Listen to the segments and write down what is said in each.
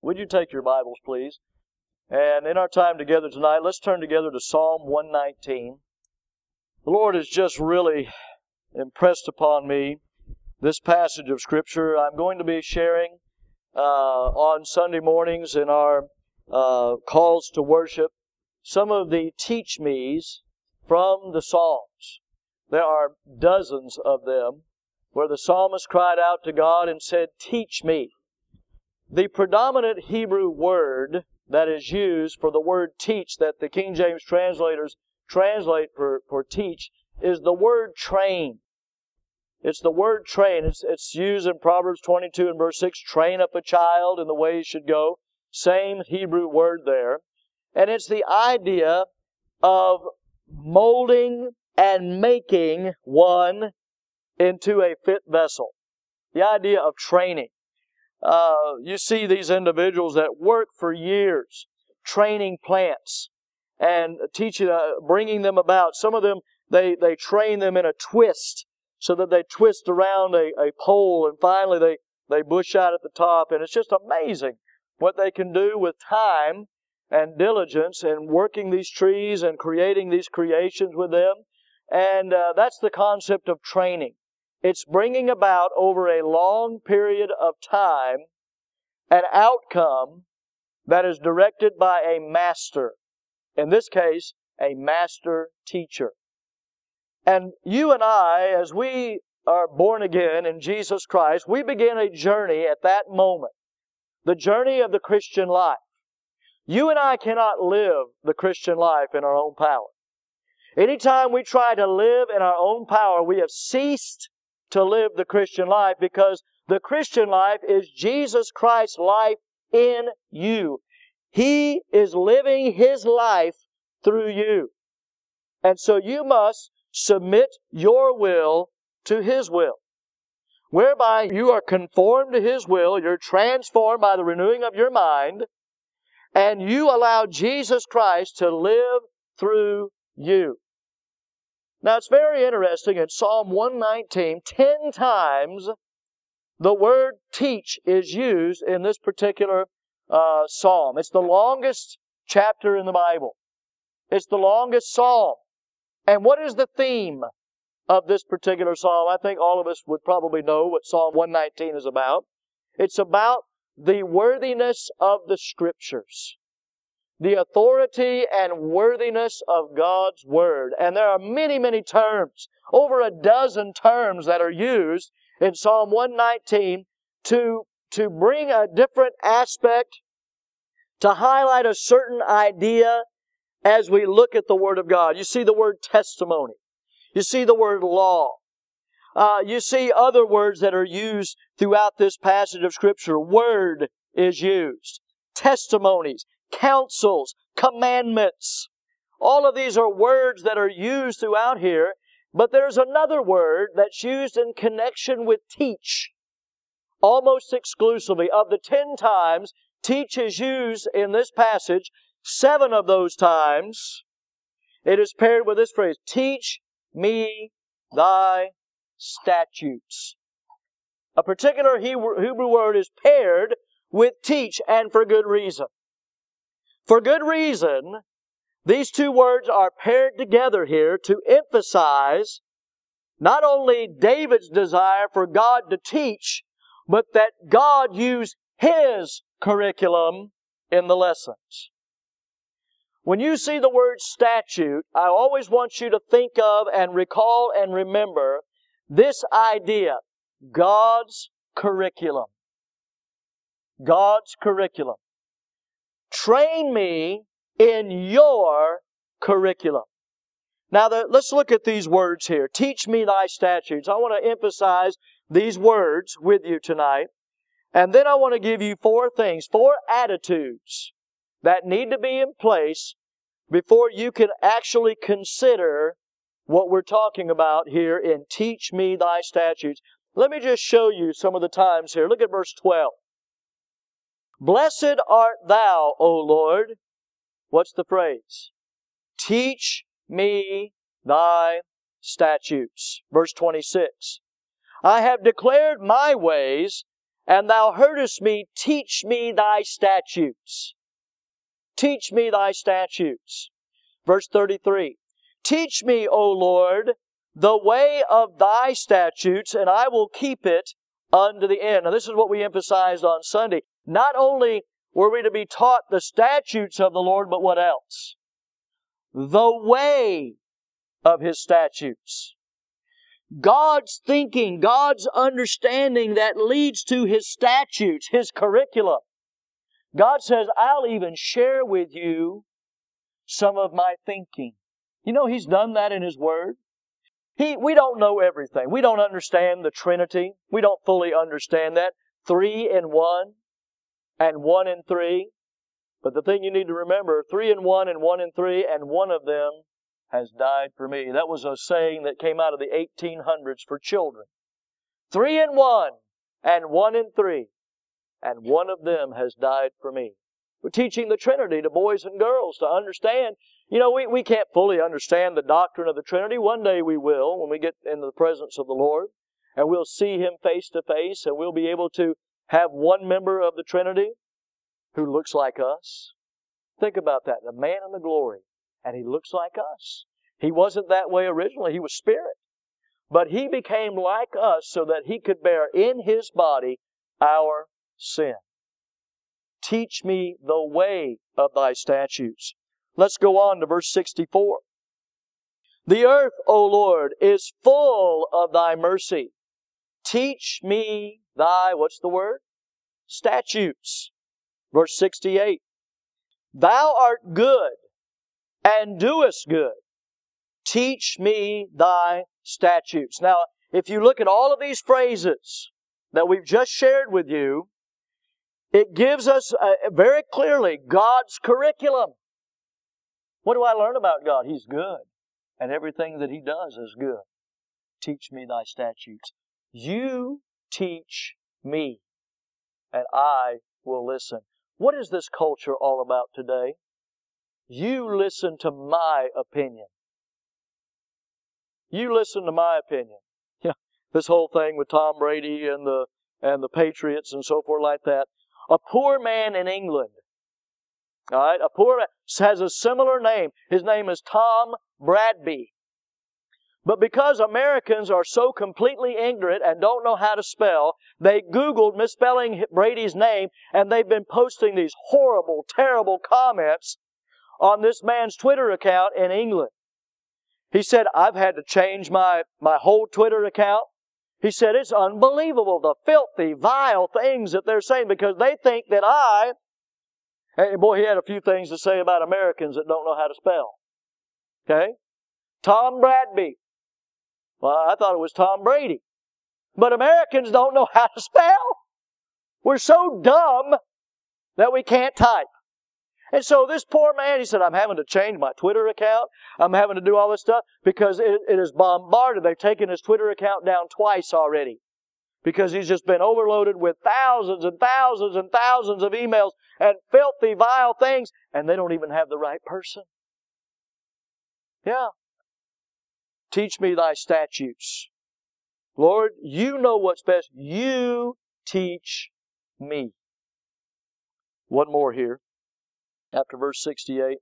Would you take your Bibles, please? And in our time together tonight, let's turn together to Psalm 119. The Lord has just really impressed upon me this passage of Scripture. I'm going to be sharing on Sunday mornings in our calls to worship some of the teach-me's from the Psalms. There are dozens of them where the psalmist cried out to God and said, "Teach me." The predominant Hebrew word that is used for the word teach, that the King James translators translate for teach, is the word train. It's the word train. It's used in Proverbs 22 and verse 6, train up a child in the way he should go. Same Hebrew word there. And it's the idea of molding and making one into a fit vessel. The idea of training. You see these individuals that work for years training plants and teaching, bringing them about. Some of them, they train them in a twist so that they twist around a pole and finally they bush out at the top. And it's just amazing what they can do with time and diligence in working these trees and creating these creations with them. And that's the concept of training. It's bringing about over a long period of time an outcome that is directed by a master. In this case, a master teacher. And you and I, as we are born again in Jesus Christ, we begin a journey at that moment. The journey of the Christian life. You and I cannot live the Christian life in our own power. Anytime we try to live in our own power, we have ceased to live the Christian life, because the Christian life is Jesus Christ's life in you. He is living His life through you. And so you must submit your will to His will, whereby you are conformed to His will, you're transformed by the renewing of your mind, and you allow Jesus Christ to live through you. Now it's very interesting, in Psalm 119, 10 times the word teach is used in this particular psalm. It's the longest chapter in the Bible. It's the longest psalm. And what is the theme of this particular psalm? I think all of us would probably know what Psalm 119 is about. It's about the worthiness of the Scriptures. The authority and worthiness of God's Word. And there are many, many terms, over a dozen terms that are used in Psalm 119 to bring a different aspect, to highlight a certain idea as we look at the Word of God. You see the word testimony. You see the word law. You see other words that are used throughout this passage of Scripture. Word is used. Testimonies. Counsels, commandments. All of these are words that are used throughout here, but there's another word that's used in connection with teach. Almost exclusively. Of the 10 times teach is used in this passage, 7 of those times it is paired with this phrase, teach me thy statutes. A particular Hebrew word is paired with teach, and for good reason. For good reason, these two words are paired together here to emphasize not only David's desire for God to teach, but that God use His curriculum in the lessons. When you see the word statute, I always want you to think of and recall and remember this idea: God's curriculum. God's curriculum. Train me in your curriculum. Now, let's look at these words here. Teach me thy statutes. I want to emphasize these words with you tonight. And then I want to give you 4 things, 4 attitudes that need to be in place before you can actually consider what we're talking about here in teach me thy statutes. Let me just show you some of the times here. Look at verse 12. Blessed art thou, O Lord. What's the phrase? Teach me thy statutes. Verse 26. I have declared my ways and thou heardest me, teach me thy statutes. Teach me thy statutes. Verse 33. Teach me, O Lord, the way of thy statutes, and I will keep it unto the end. Now this is what we emphasized on Sunday. Not only were we to be taught the statutes of the Lord, but what else? The way of His statutes. God's thinking, God's understanding that leads to His statutes, His curriculum. God says, I'll even share with you some of my thinking. You know, He's done that in His Word. We don't know everything. We don't understand the Trinity. We don't fully understand that. 3 in 1 and 1 in 3. But the thing you need to remember, 3 in 1 and 1 in 3, and one of them has died for me. That was a saying that came out of the 1800s for children. 3 in 1 and 1 in 3, and one of them has died for me. We're teaching the Trinity to boys and girls to understand. You know, we can't fully understand the doctrine of the Trinity. One day we will when we get into the presence of the Lord. And we'll see Him face to face, and we'll be able to have one member of the Trinity who looks like us. Think about that. The man in the glory. And He looks like us. He wasn't that way originally. He was spirit. But He became like us so that He could bear in His body our sin. Teach me the way of thy statutes. Let's go on to verse 64. The earth, O Lord, is full of thy mercy. Teach me thy, what's the word? Statutes. Verse 68. Thou art good and doest good. Teach me thy statutes. Now, if you look at all of these phrases that we've just shared with you, it gives us very clearly God's curriculum. What do I learn about God? He's good, and everything that He does is good. Teach me thy statutes. You teach me, and I will listen. What is this culture all about today? You listen to my opinion. You listen to my opinion. Yeah, this whole thing with Tom Brady and the Patriots and so forth like that. A poor man in England, all right, a poor man has a similar name. His name is Tom Bradby. But because Americans are so completely ignorant and don't know how to spell, they Googled misspelling Brady's name, and they've been posting these horrible, terrible comments on this man's Twitter account in England. He said, I've had to change my whole Twitter account. He said, it's unbelievable, the filthy, vile things that they're saying, because they think that and boy, he had a few things to say about Americans that don't know how to spell. Okay? Tom Bradby. Well, I thought it was Tom Brady. But Americans don't know how to spell. We're so dumb that we can't type. And so this poor man, he said, I'm having to change my Twitter account. I'm having to do all this stuff because it is bombarded. They've taken his Twitter account down twice already because he's just been overloaded with thousands and thousands and thousands of emails and filthy, vile things, and they don't even have the right person. Yeah. Teach me thy statutes. Lord, you know what's best. You teach me. One more here. After verse 68.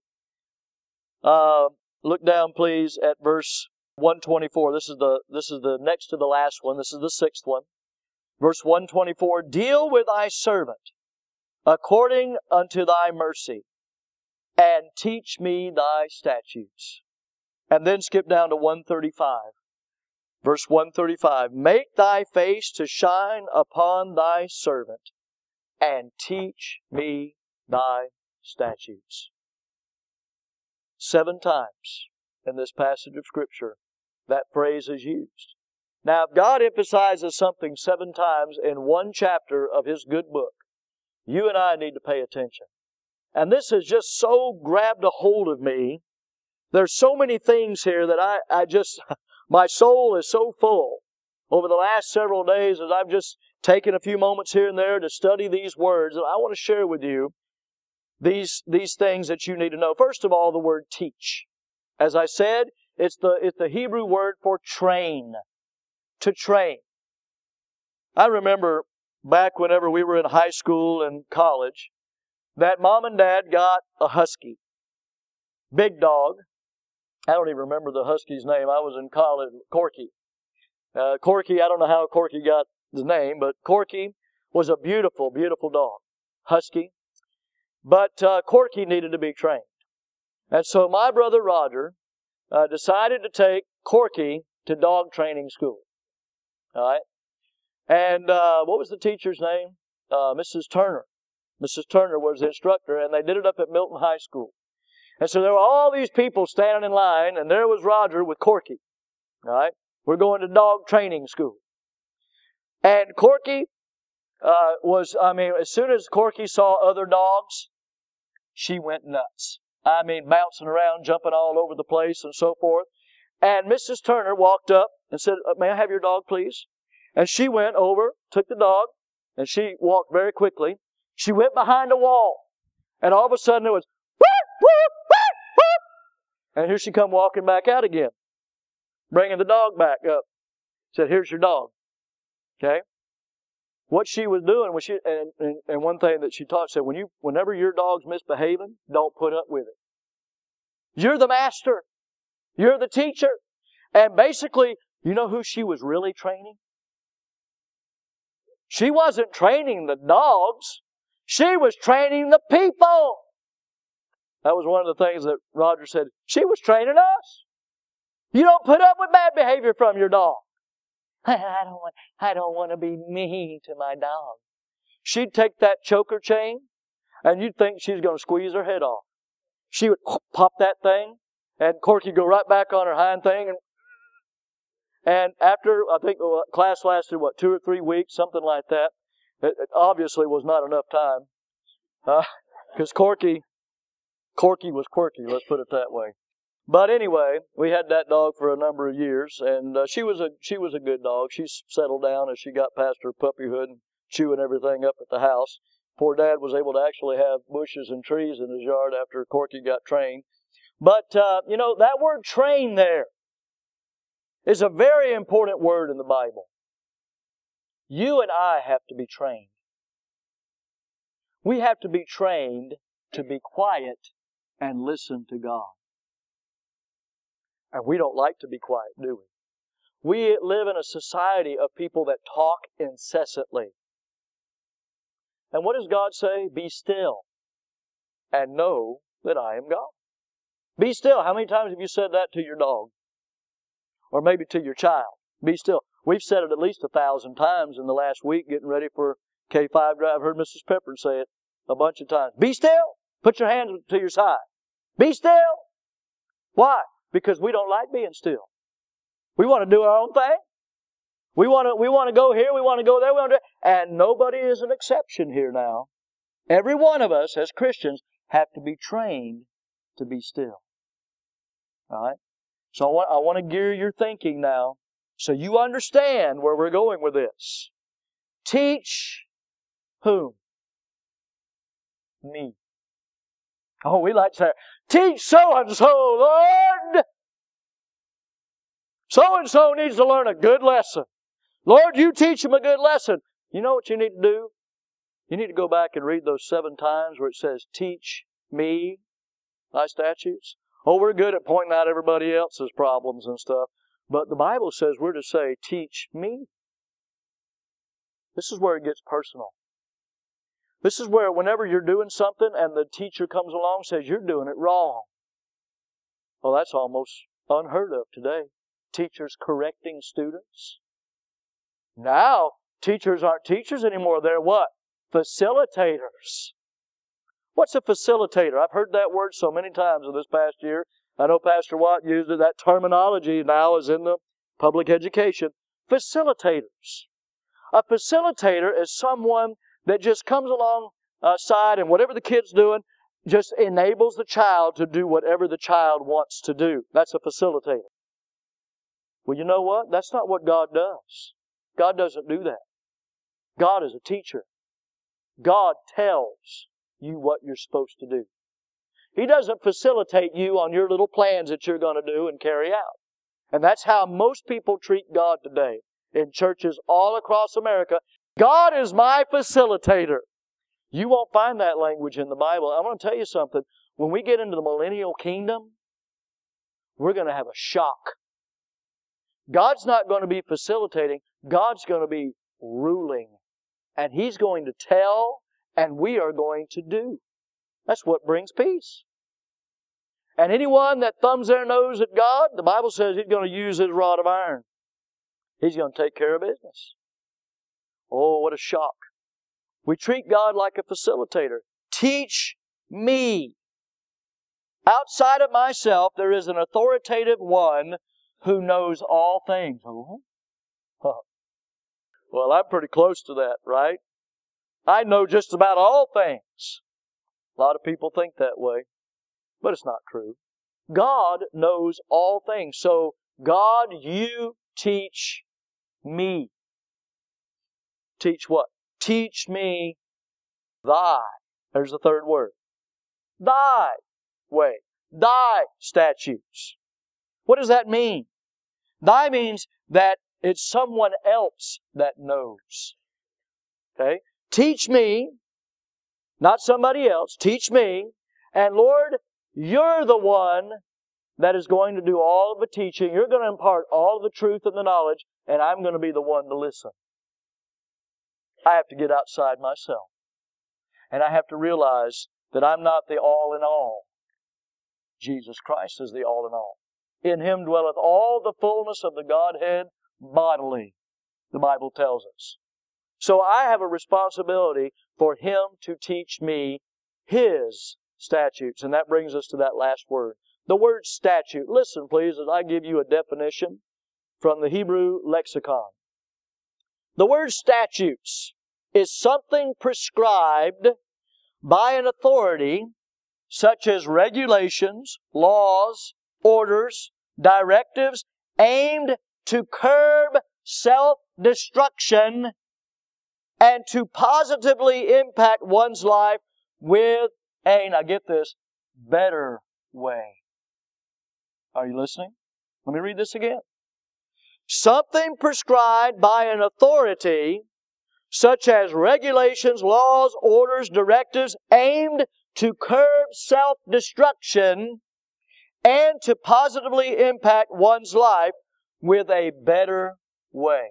Look down, please, at verse 124. This is the next to the last one. This is the sixth one. Verse 124. Deal with thy servant according unto thy mercy, and teach me thy statutes. And then skip down to 135. Verse 135. Make thy face to shine upon thy servant, and teach me thy statutes. 7 times in this passage of Scripture that phrase is used. Now, if God emphasizes something 7 times in one chapter of His good book, you and I need to pay attention. And this has just so grabbed a hold of me. There's so many things here that I just, my soul is so full over the last several days as I've just taken a few moments here and there to study these words. And I want to share with you these things that you need to know. First of all, the word teach. As I said, it's the Hebrew word for train. To train. I remember back whenever we were in high school and college, that Mom and Dad got a husky. Big dog. I don't even remember the husky's name. I was in college. Corky. Corky, I don't know how Corky got the name, but Corky was a beautiful, beautiful dog. Husky. But Corky needed to be trained. And so my brother Roger decided to take Corky to dog training school. All right? And what was the teacher's name? Mrs. Turner. Mrs. Turner was the instructor, and they did it up at Milton High School. And so there were all these people standing in line, and there was Roger with Corky. All right? We're going to dog training school. And Corky as soon as Corky saw other dogs, she went nuts. Bouncing around, jumping all over the place and so forth. And Mrs. Turner walked up and said, "May I have your dog, please?" And she went over, took the dog, and she walked very quickly. She went behind a wall. And all of a sudden it was, "Whoop, whoop, whoop, whoop." And here she come walking back out again, bringing the dog back up. Said, "Here's your dog." Okay? What she was doing was and one thing that she taught said, whenever your dog's misbehaving, don't put up with it. You're the master. You're the teacher. And basically, you know who she was really training? She wasn't training the dogs. She was training the people. That was one of the things that Roger said. She was training us. You don't put up with bad behavior from your dog. I don't want to be mean to my dog. She'd take that choker chain, and you'd think she's going to squeeze her head off. She would pop that thing, and Corky would go right back on her hind thing. And after, I think class lasted, 2 or 3 weeks, something like that. It obviously was not enough time. Because Corky was quirky, let's put it that way. But anyway, we had that dog for a number of years, and she was a good dog. She settled down as she got past her puppyhood and chewing everything up at the house. Poor Dad was able to actually have bushes and trees in his yard after Corky got trained. But, that word train there is a very important word in the Bible. You and I have to be trained. We have to be trained to be quiet and listen to God. And we don't like to be quiet, do we? We live in a society of people that talk incessantly. And what does God say? Be still and know that I am God. Be still. How many times have you said that to your dog? Or maybe to your child? Be still. We've said it at least 1,000 times in the last week getting ready for K5 drive. I've heard Mrs. Pepper say it a bunch of times. Be still. Put your hands to your side. Be still. Why? Because we don't like being still. We want to do our own thing. We want to go here. We want to go there. And nobody is an exception here now. Every one of us as Christians have to be trained to be still. All right? So I want to gear your thinking now so you understand where we're going with this. Teach whom? Me. Oh, we like to say, teach so-and-so, Lord. So-and-so needs to learn a good lesson. Lord, you teach him a good lesson. You know what you need to do? You need to go back and read those 7 times where it says, teach me thy statutes. Oh, we're good at pointing out everybody else's problems and stuff. But the Bible says we're to say, teach me. This is where it gets personal. This is where whenever you're doing something and the teacher comes along and says, you're doing it wrong. Well, that's almost unheard of today. Teachers correcting students. Now, teachers aren't teachers anymore. They're what? Facilitators. What's a facilitator? I've heard that word so many times in this past year. I know Pastor Watt used it. That terminology now is in the public education. Facilitators. A facilitator is someone that just comes alongside and whatever the kid's doing, just enables the child to do whatever the child wants to do. That's a facilitator. Well, you know what? That's not what God does. God doesn't do that. God is a teacher. God tells you what you're supposed to do. He doesn't facilitate you on your little plans that you're going to do and carry out. And that's how most people treat God today in churches all across America. God is my facilitator. You won't find that language in the Bible. I'm going to tell you something. When we get into the millennial kingdom, we're going to have a shock. God's not going to be facilitating. God's going to be ruling. And He's going to tell, and we are going to do. That's what brings peace. And anyone that thumbs their nose at God, the Bible says He's going to use His rod of iron. He's going to take care of business. Oh, what a shock. We treat God like a facilitator. Teach me. Outside of myself, there is an authoritative one who knows all things. Oh. Well, I'm pretty close to that, right? I know just about all things. A lot of people think that way, but it's not true. God knows all things. So, God, you teach me. Teach what? Teach me thy. There's the third word. Thy way. Thy statutes. What does that mean? Thy means that it's someone else that knows. Okay? Teach me, not somebody else. Teach me. And Lord, You're the one that is going to do all of the teaching. You're going to impart all of the truth and the knowledge, and I'm going to be the one to listen. I have to get outside myself. And I have to realize that I'm not the all in all. Jesus Christ is the all in all. In Him dwelleth all the fullness of the Godhead bodily, the Bible tells us. So I have a responsibility for Him to teach me His statutes. And that brings us to that last word. The word statute. Listen, please, as I give you a definition from the Hebrew lexicon. The word statutes is something prescribed by an authority such as regulations, laws, orders, directives aimed to curb self-destruction and to positively impact one's life with a, now get this, better way. Are you listening? Let me read this again. Something prescribed by an authority such as regulations, laws, orders, directives aimed to curb self-destruction and to positively impact one's life with a better way.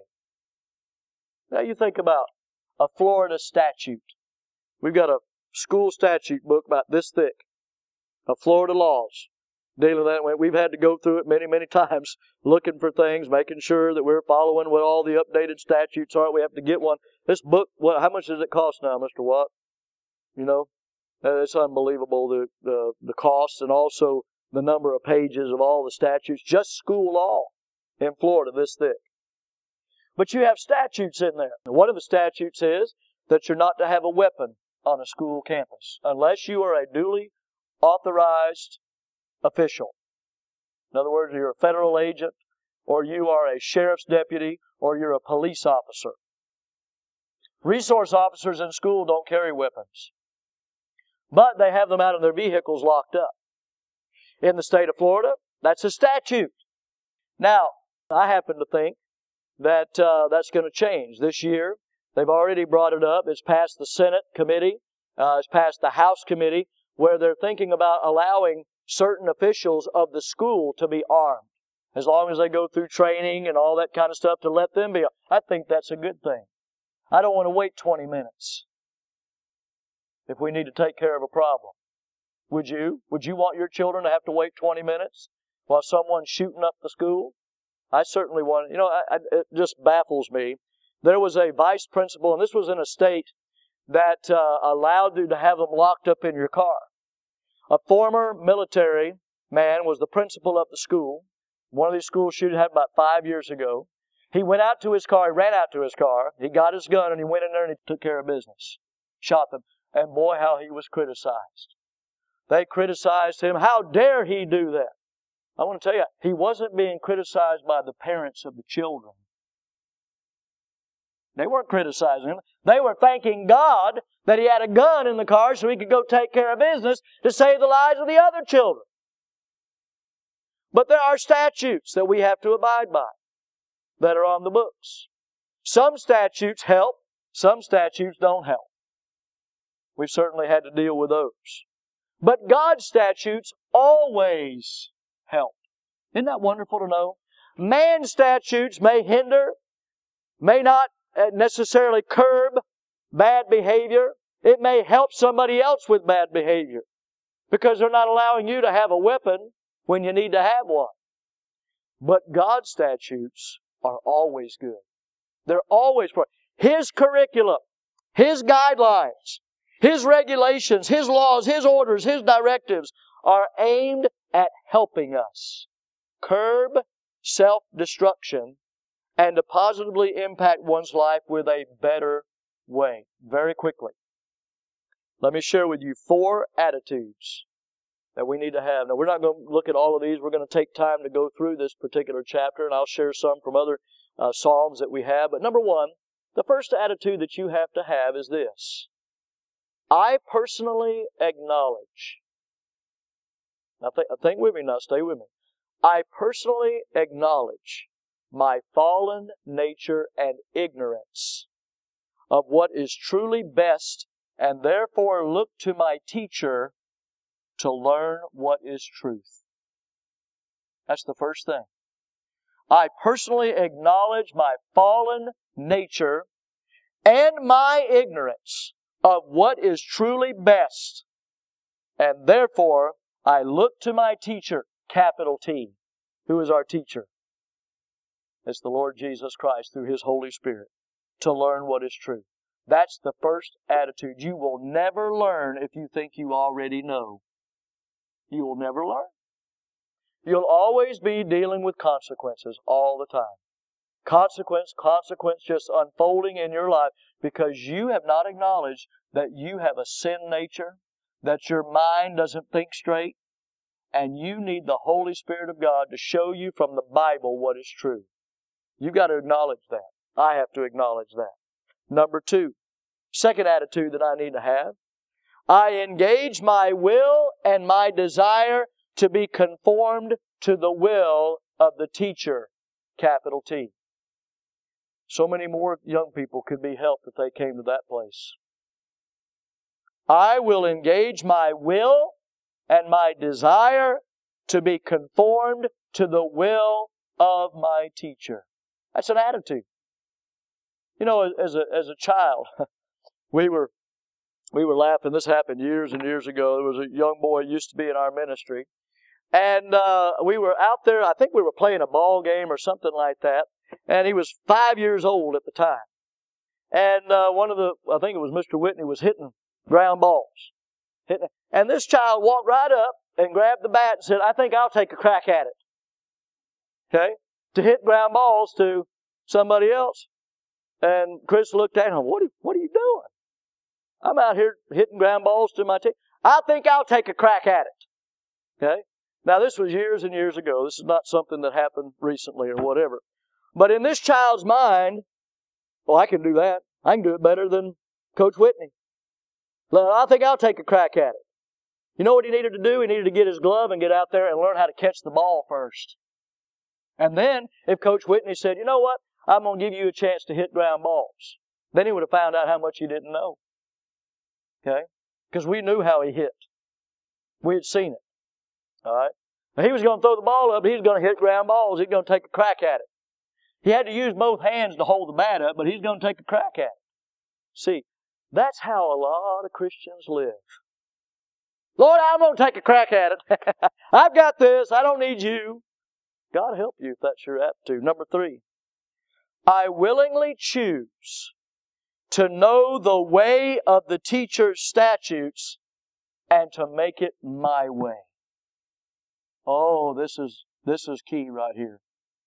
Now you think about a Florida statute. We've got a school statute book about this thick of Florida laws dealing with that. We've had to go through it many, many times looking for things, making sure that we're following what all the updated statutes are. We have to get one. This book, how much does it cost now, Mr. Watt? You know, it's unbelievable, the cost and also the number of pages of all the statutes. Just school law in Florida this thick. But you have statutes in there. One of the statutes is that you're not to have a weapon on a school campus unless you are a duly authorized official. In other words, you're a federal agent, or you are a sheriff's deputy, or you're a police officer. Resource officers in school don't carry weapons, but they have them out of their vehicles locked up. In the state of Florida, that's a statute. Now, I happen to think that that's going to change this year. They've already brought it up. It's passed the Senate committee. It's passed the House committee, where they're thinking about allowing certain officials of the school to be armed, as long as they go through training and all that kind of stuff, to let them be. I think that's a good thing. I don't want to wait 20 minutes if we need to take care of a problem. Would you? Would you want your children to have to wait 20 minutes while someone's shooting up the school? I certainly want, it just baffles me. There was a vice principal, and this was in a state that allowed you to have them locked up in your car. A former military man was the principal of the school. One of these school shootings happened about 5 years ago. He went out to his car, he ran out to his car, he got his gun, and he went in there and he took care of business. Shot them. And boy, how he was criticized. They criticized him. How dare he do that? I want to tell you, he wasn't being criticized by the parents of the children. They weren't criticizing him. They were thanking God that he had a gun in the car so he could go take care of business to save the lives of the other children. But there are statutes that we have to abide by that are on the books. Some statutes help Some statutes don't help. We've certainly had to deal with those. But God's statutes always help. Isn't that wonderful to know? Man's statutes may hinder, may not necessarily curb bad behavior. It may help somebody else with bad behavior because they're not allowing you to have a weapon when you need to have one. But God's statutes are always good. They're always for His curriculum, His guidelines, His regulations, His laws, His orders, His directives are aimed at helping us curb self-destruction and to positively impact one's life with a better way. Very quickly, let me share with you 4 attitudes that we need to have. Now, we're not going to look at all of these. We're going to take time to go through this particular chapter, and I'll share some from other Psalms that we have. But number 1, the first attitude that you have to have is this. I personally acknowledge. Now, think with me now. Stay with me. I personally acknowledge my fallen nature and ignorance of what is truly best, and therefore look to my teacher to learn what is truth. That's the first thing. I personally acknowledge my fallen nature and my ignorance of what is truly best, and therefore I look to my teacher, capital T. Who is our teacher? It's the Lord Jesus Christ through His Holy Spirit to learn what is true. That's the first attitude. You will never learn if you think you already know. You will never learn. You'll always be dealing with consequences all the time. Consequence just unfolding in your life because you have not acknowledged that you have a sin nature, that your mind doesn't think straight, and you need the Holy Spirit of God to show you from the Bible what is true. You've got to acknowledge that. I have to acknowledge that. Number 2, second attitude that I need to have. I engage my will and my desire to be conformed to the will of the teacher, capital T. So many more young people could be helped if they came to that place. I will engage my will and my desire to be conformed to the will of my teacher. That's an attitude. You know, as a child, we were laughing. This happened years and years ago. There was a young boy who used to be in our ministry. And we were out there, I think we were playing a ball game or something like that. And he was 5 years old at the time. And I think it was Mr. Whitney, was hitting ground balls. And this child walked right up and grabbed the bat and said, I think I'll take a crack at it. Okay? To hit ground balls to somebody else. And Chris looked at him, what are you doing? I'm out here hitting ground balls to my team. I think I'll take a crack at it. Okay? Now, this was years and years ago. This is not something that happened recently or whatever. But in this child's mind, well, I can do that. I can do it better than Coach Whitney. I think I'll take a crack at it. You know what he needed to do? He needed to get his glove and get out there and learn how to catch the ball first. And then, if Coach Whitney said, you know what? I'm going to give you a chance to hit ground balls. Then he would have found out how much he didn't know. Okay? Because we knew how he hit. We had seen it. All right? Now, he was going to throw the ball up, but he was going to hit ground balls. He was going to take a crack at it. He had to use both hands to hold the bat up, but he's going to take a crack at it. See, that's how a lot of Christians live. Lord, I'm going to take a crack at it. I've got this. I don't need you. God help you if that's your attitude. Number 3, I willingly choose to know the way of the teacher's statutes and to make it my way. Oh, this is key right here.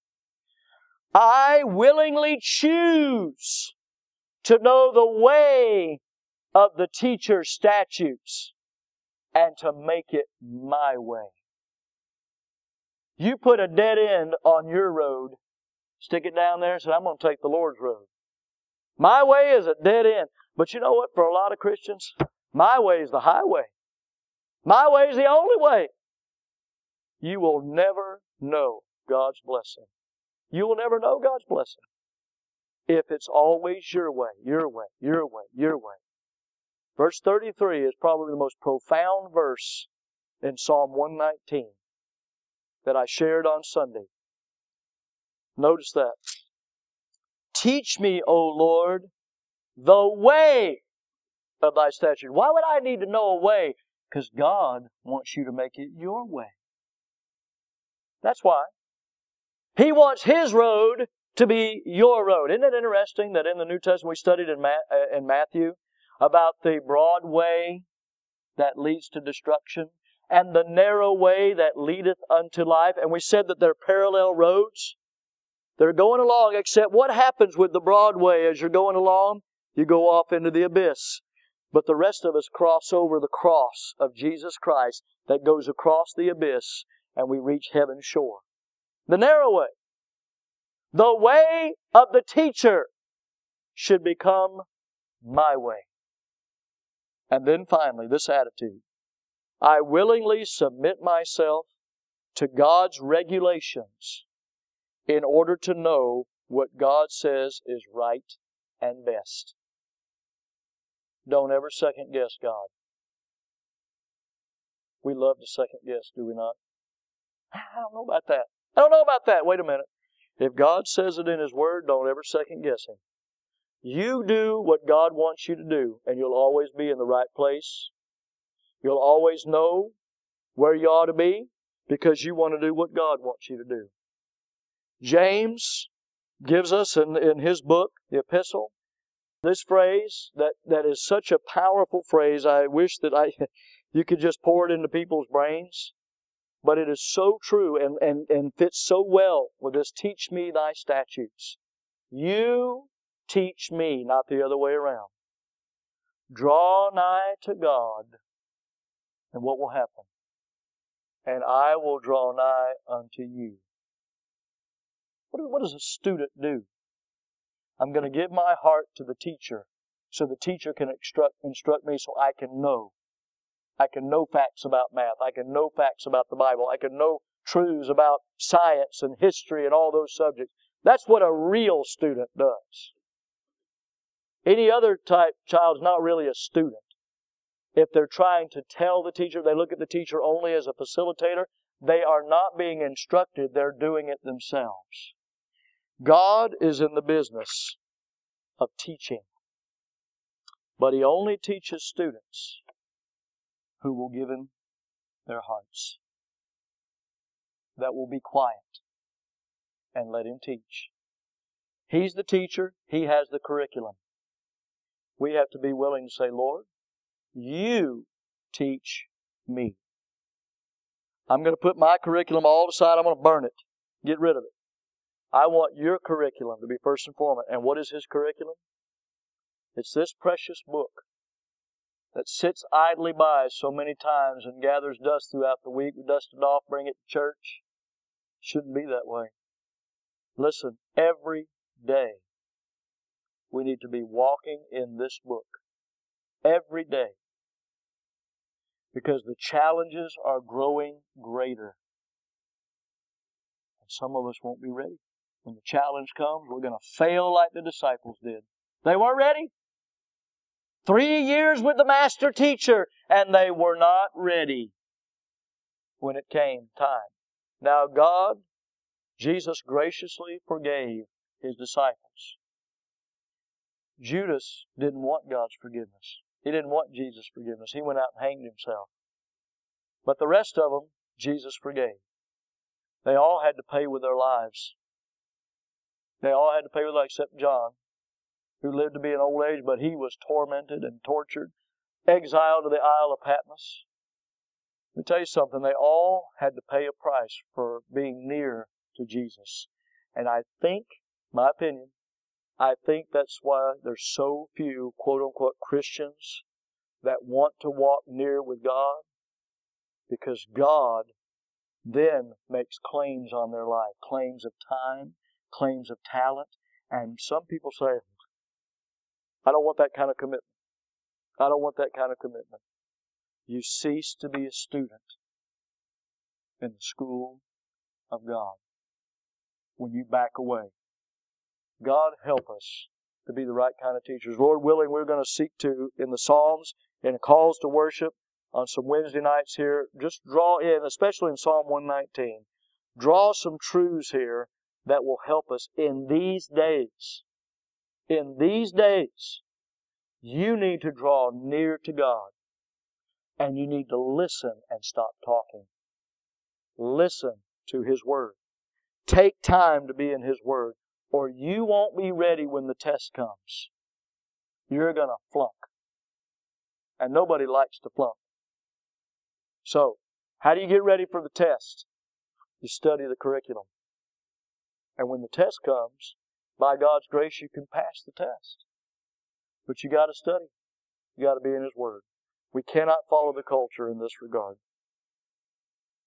I willingly choose to know the way of the teacher's statutes and to make it my way. You put a dead end on your road, stick it down there and say, I'm going to take the Lord's road. My way is a dead end. But you know what? For a lot of Christians, my way is the highway. My way is the only way. You will never know God's blessing. You will never know God's blessing. if it's always your way, your way, your way, your way. Verse 33 is probably the most profound verse in Psalm 119 that I shared on Sunday. Notice that. Teach me, O Lord, the way of thy statute. Why would I need to know a way? Because God wants you to make it your way. That's why. He wants His road to be your road. Isn't it interesting that in the New Testament we studied in Matthew about the broad way that leads to destruction and the narrow way that leadeth unto life? And we said that they're parallel roads. They're going along, except what happens with the broad way as you're going along? You go off into the abyss. But the rest of us cross over the cross of Jesus Christ that goes across the abyss, and we reach heaven's shore. The narrow way. The way of the teacher should become my way. And then finally, this attitude. I willingly submit myself to God's regulations in order to know what God says is right and best. Don't ever second guess God. We love to second guess, do we not? I don't know about that. I don't know about that. Wait a minute. If God says it in His Word, don't ever second guess Him. You do what God wants you to do, and you'll always be in the right place. You'll always know where you ought to be because you want to do what God wants you to do. James gives us in his book, the epistle, this phrase that is such a powerful phrase. I wish that you could just pour it into people's brains. But it is so true and fits so well with this, teach me thy statutes. You teach me, not the other way around. Draw nigh to God, and what will happen? And I will draw nigh unto you. What does a student do? I'm going to give my heart to the teacher so the teacher can instruct me so I can know. I can know facts about math. I can know facts about the Bible. I can know truths about science and history and all those subjects. That's what a real student does. Any other type child is not really a student. If they're trying to tell the teacher, they look at the teacher only as a facilitator, they are not being instructed, they're doing it themselves. God is in the business of teaching. But He only teaches students who will give Him their hearts, that will be quiet and let Him teach. He's the teacher. He has the curriculum. We have to be willing to say, Lord, You teach me. I'm going to put my curriculum all aside. I'm going to burn it. Get rid of it. I want Your curriculum to be first and foremost. And what is His curriculum? It's this precious book that sits idly by so many times and gathers dust throughout the week. We dust it off, bring it to church. Shouldn't be that way. Listen, every day we need to be walking in this book. Every day. Because the challenges are growing greater. And some of us won't be ready. When the challenge comes, we're going to fail like the disciples did. They weren't ready. 3 years with the master teacher, and they were not ready when it came time. Now Jesus graciously forgave His disciples. Judas didn't want God's forgiveness. He didn't want Jesus' forgiveness. He went out and hanged himself. But the rest of them, Jesus forgave. They all had to pay with their lives. They all had to pay with their lives except John, who lived to be an old age, but he was tormented and tortured, exiled to the Isle of Patmos. Let me tell you something. They all had to pay a price for being near to Jesus. And I think, my opinion, I think that's why there's so few, quote-unquote, Christians that want to walk near with God. Because God then makes claims on their life. Claims of time, claims of talent. And some people say, I don't want that kind of commitment. I don't want that kind of commitment. You cease to be a student in the school of God when you back away. God help us to be the right kind of teachers. Lord willing, we're going to seek to, in the Psalms, in calls to worship, on some Wednesday nights here, just draw in, especially in Psalm 119, draw some truths here that will help us in these days. In these days, you need to draw near to God. And you need to listen and stop talking. Listen to His Word. Take time to be in His Word, or you won't be ready when the test comes. You're going to flunk. And nobody likes to flunk. So, how do you get ready for the test? You study the curriculum. And when the test comes, by God's grace, you can pass the test. But you got to study. You got to be in His Word. We cannot follow the culture in this regard.